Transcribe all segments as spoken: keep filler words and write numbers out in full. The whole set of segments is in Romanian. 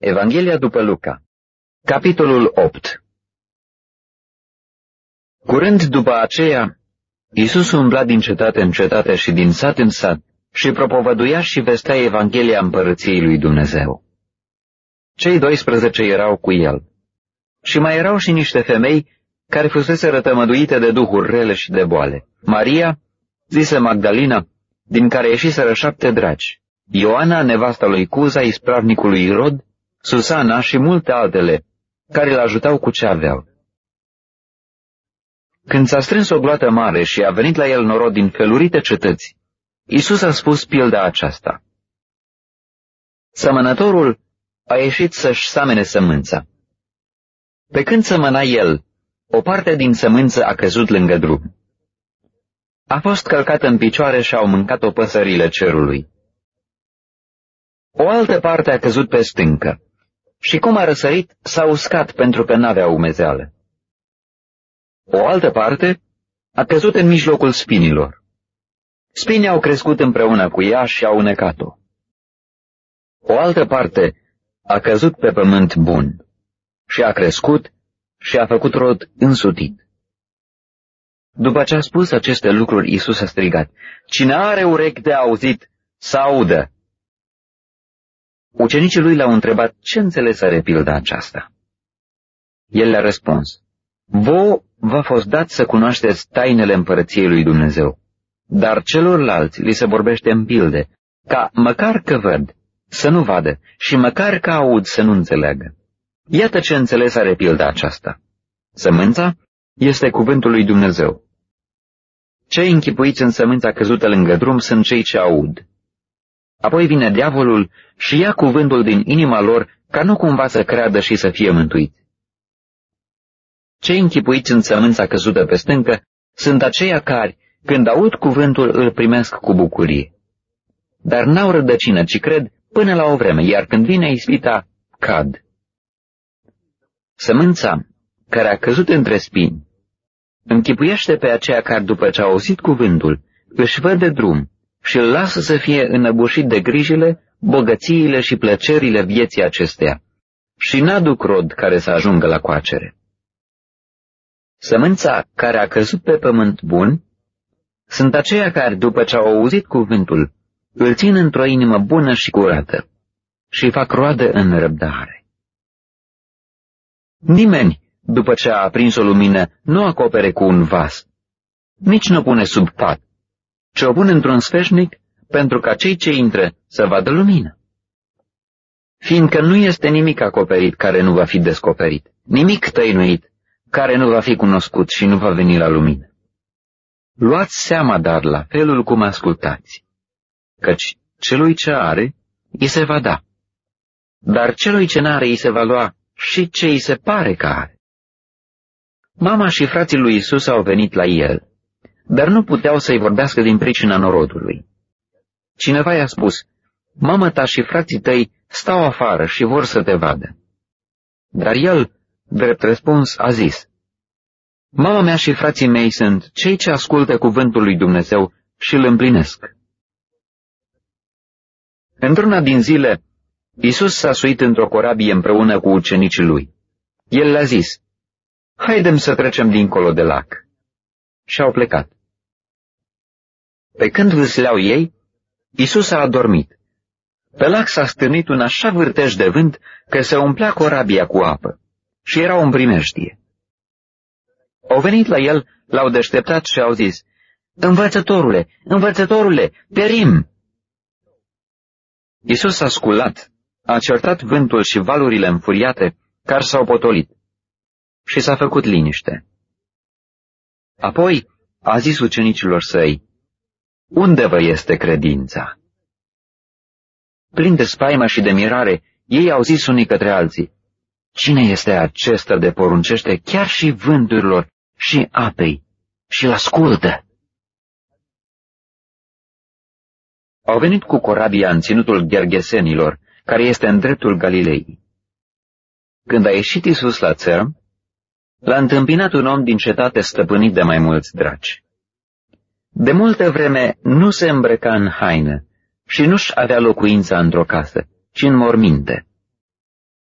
Evanghelia după Luca, capitolul opt. Curând după aceea, Iisus umbla din cetate în cetate și din sat în sat și propovăduia și vestea Evanghelia împărăției lui Dumnezeu. Cei doisprezece erau cu el. Și mai erau și niște femei care fusese rătămăduite de duhuri rele și de boale. Maria, zisă Magdalena, din care ieșiseră șapte draci, Ioana, nevasta lui Cuza, ispravnicului Irod, Susana și multe altele, care îl ajutau cu ce aveau. Când s-a strâns o gloată mare și a venit la el norod din felurite cetăți, Iisus a spus pilda aceasta. Sămănătorul a ieșit să-și samene sămânța. Pe când sămăna el, o parte din sămânță a căzut lângă drum. A fost călcată în picioare și au mâncat-o păsările cerului. O altă parte a căzut pe stâncă și cum a răsărit, s-a uscat pentru că n-avea umezeală. O altă parte a căzut în mijlocul spinilor. Spinii au crescut împreună cu ea și au unecat-o. O altă parte a căzut pe pământ bun și a crescut și a făcut rod însutit. După ce a spus aceste lucruri, Iisus a strigat, "Cine are urechi de auzit, să audă!" Ucenicii lui l-au întrebat ce înțelesă pilda aceasta. El le-a răspuns, "Vouă v-a fost dat să cunoașteți tainele împărăției lui Dumnezeu, dar celorlalți li se vorbește în pilde, ca măcar că văd, să nu vadă, și măcar că aud, să nu înțeleagă. Iată ce înțeles are pilda aceasta. Sămânța este cuvântul lui Dumnezeu. Cei închipuiți în sămânța căzută lângă drum sunt cei ce aud. Apoi vine diavolul și ia cuvântul din inima lor, ca nu cumva să creadă și să fie mântuiți. Cei închipuiți în sămânța căzută pe stâncă sunt aceia care, când aud cuvântul, îl primesc cu bucurie. Dar n-au rădăcină, ci cred până la o vreme, iar când vine ispita, cad. Sămânța, care a căzut între spini, închipuiește pe aceea care, după ce a auzit cuvântul, își văd de drum și îl lasă să fie înăbușit de grijile, bogățiile și plăcerile vieții acesteia și n-aduc rod care să ajungă la coacere. Sămânța care a căzut pe pământ bun sunt aceia care, după ce au auzit cuvântul, îl țin într-o inimă bună și curată și fac roadă în răbdare. Nimeni, după ce a aprins o lumină, nu acopere cu un vas, nici nu pune sub pat, ci o pune într-un sfeșnic pentru ca cei ce intră să vadă lumină. Fiindcă nu este nimic acoperit care nu va fi descoperit, nimic tăinuit care nu va fi cunoscut și nu va veni la lumină. Luați seama, dar, la felul cum ascultați, căci celui ce are, îi se va da, dar celui ce n-are, îi se va lua și ce îi se pare că are. Mama și frații lui Iisus au venit la el, dar nu puteau să-i vorbească din pricina norodului. Cineva i-a spus, "Mama ta și frații tăi stau afară și vor să te vadă." Dar el, drept răspuns, a zis, "Mama mea și frații mei sunt cei ce ascultă cuvântul lui Dumnezeu și îl împlinesc." Într-una din zile, Iisus s-a suit într-o corabie împreună cu ucenicii lui. El le-a zis, "Haidem să trecem dincolo de lac." Și au plecat. Pe când vâsleau ei, Iisus a adormit. Pe lac s-a stârnit un așa vârtej de vânt că se umplea corabia cu apă și era în primejdie. Au venit la el, l-au deșteptat și au zis, "Învățătorule, învățătorule, perim!" Iisus a sculat, a certat vântul și valurile înfuriate care s-au potolit și s-a făcut liniște. Apoi a zis ucenicilor săi, "Unde vă este credința?" Plini de spaimă și de mirare, ei au zis unii către alții, "Cine este acesta de poruncește chiar și vânturilor și apei și îl ascultă?" Au venit cu corabia în ținutul Ghergesenilor, care este în dreptul Galilei. Când a ieșit Iisus la țărm, l-a întâmpinat un om din cetate stăpânit de mai mulți draci. De multă vreme nu se îmbrăca în haină și nu-și avea locuința într-o casă, ci în morminte.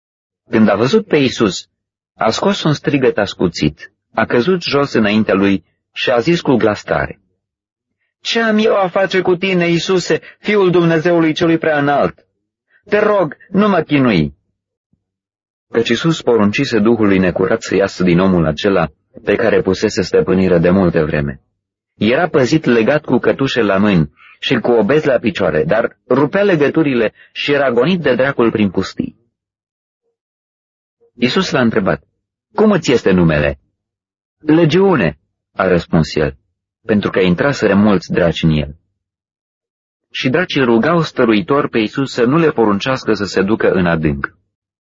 Când a văzut pe Iisus, a scos un strigăt ascuțit, a căzut jos înaintea lui și a zis cu glas tare: Ce am eu a face cu tine, Iisuse, Fiul Dumnezeului celui prea înalt? Te rog, nu mă chinui. Căci Iisus poruncise Duhului necurat să iasă din omul acela pe care pusese stăpânire de multe vreme. Era păzit legat cu cătușe la mâini și cu obezi la picioare, dar rupea legăturile și era gonit de dracul prin pustii. Iisus l-a întrebat: Cum îți este numele? Legiune, a răspuns el, pentru că intraseră mulți draci în el. Și dracii rugau stăruitor pe Iisus să nu le poruncească să se ducă în adânc.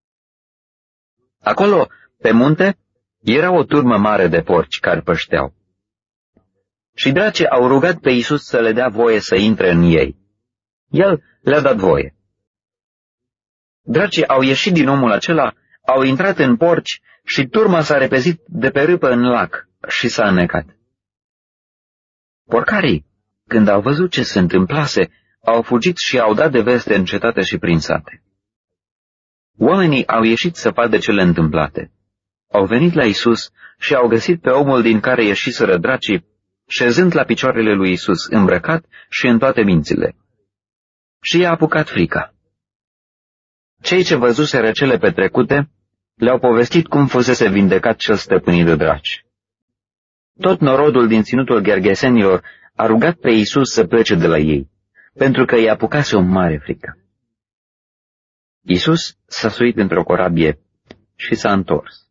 Acolo, pe munte, era o turmă mare de porci care pășteau. Și dracii au rugat pe Iisus să le dea voie să intre în ei. El le-a dat voie. Dracii au ieșit din omul acela, au intrat în porci și turma s-a repezit de pe râpă în lac și s-a înnecat. Porcarii, când au văzut ce se întâmplase, au fugit și au dat de veste în cetate și prin sate. Oamenii au ieșit să vadă cele întâmplate. Au venit la Iisus și au găsit pe omul din care ieșiseră dracii, șezând la picioarele lui Iisus, îmbrăcat și în toate mințile. Și i-a apucat frica. Cei ce văzuseră cele petrecute le-au povestit cum fusese vindecat cel stăpânit de draci. Tot norodul din ținutul Gergesenilor a rugat pe Iisus să plece de la ei, pentru că i-a apucase o mare frică. Iisus s-a suit într-o corabie și s-a întors.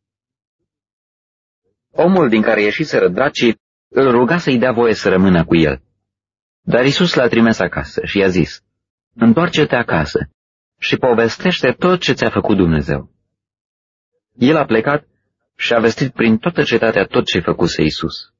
Omul din care ieșiseră dracii îl ruga să-i dea voie să rămână cu el. Dar Iisus l-a trimis acasă și i-a zis: Întoarce-te acasă și povestește tot ce ți-a făcut Dumnezeu. El a plecat și a vestit prin toată cetatea tot ce făcuse Iisus.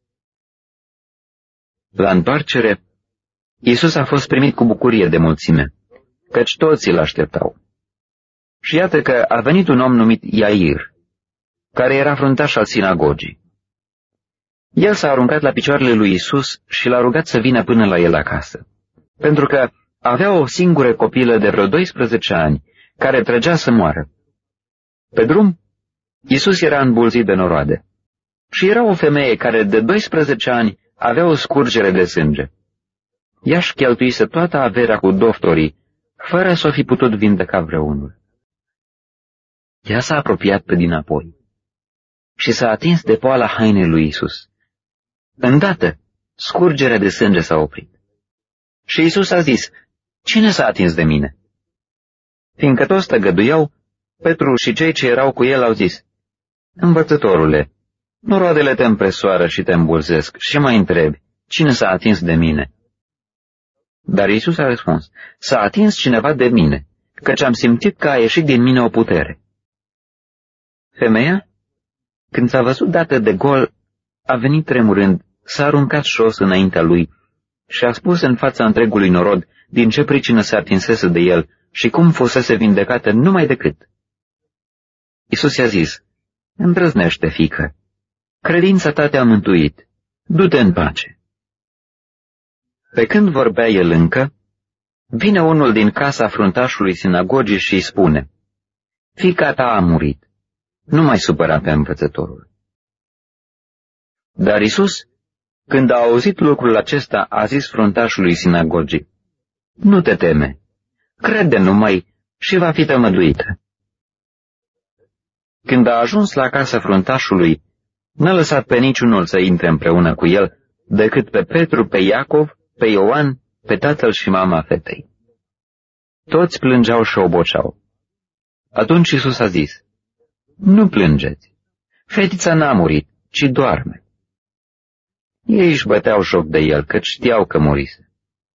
La întoarcere, Iisus a fost primit cu bucurie de mulțime, căci toți îl așteptau. Și iată că a venit un om numit Iair, care era fruntaș al sinagogii. El s-a aruncat la picioarele lui Iisus și l-a rugat să vină până la el acasă, pentru că avea o singură copilă de vreo doisprezece ani, care trăgea să moară. Pe drum, Iisus era îmbulzit de noroade și era o femeie care de doisprezece ani avea o scurgere de sânge. Ea își cheltuise toată averea cu doctorii, fără să o fi putut vindeca vreunul. Ea s-a apropiat pe dinapoi și s-a atins de poala hainei lui Iisus. Îndată, scurgerea de sânge s-a oprit. Și Iisus a zis: Cine s-a atins de mine? Fiindcă toți tăgăduiau, Petru și cei ce erau cu el au zis: Învățătorule, noroadele te împresoară și te îmbulzesc și mai întrebi: Cine s-a atins de mine? Dar Iisus a răspuns: S-a atins cineva de mine, căci am simțit că a ieșit din mine o putere. Femeia, când s-a văzut dată de gol, a venit tremurând, s-a aruncat jos înaintea lui și a spus în fața întregului norod din ce pricină se atinsese de el și cum fusese vindecată numai decât. Iisus i-a zis: Îndrăznește, fiică, credința ta te-a mântuit, du-te în pace. Pe când vorbea el încă, vine unul din casa fruntașului sinagogii și îi spune: Fiica ta a murit, nu mai supăra pe învățătorul. Dar Iisus, când a auzit lucrul acesta, a zis fruntașului sinagogii: Nu te teme, crede numai și va fi tămăduită. Când a ajuns la casa fruntașului, n-a lăsat pe niciunul să intre împreună cu el, decât pe Petru, pe Iacov, pe Ioan, pe tatăl și mama fetei. Toți plângeau și oboceau. Atunci Iisus a zis: Nu plângeți, fetița n-a murit, ci doarme. Ei își băteau joc de el, căci știau că murise.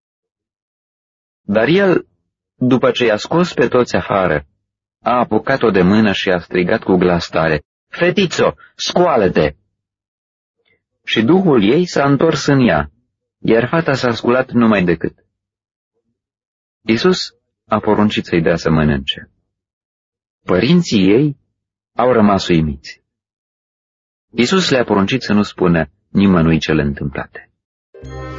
Dar el, după ce i-a scos pe toți afară, a apucat-o de mână și a strigat cu glas tare: Fetițo, scoală-te! Și duhul ei s-a întors în ea, iar fata s-a sculat numai decât. Iisus a poruncit să-i dea să mănânce. Părinții ei au rămas uimiți. Iisus le-a poruncit să nu spună nimănui cele întâmplate.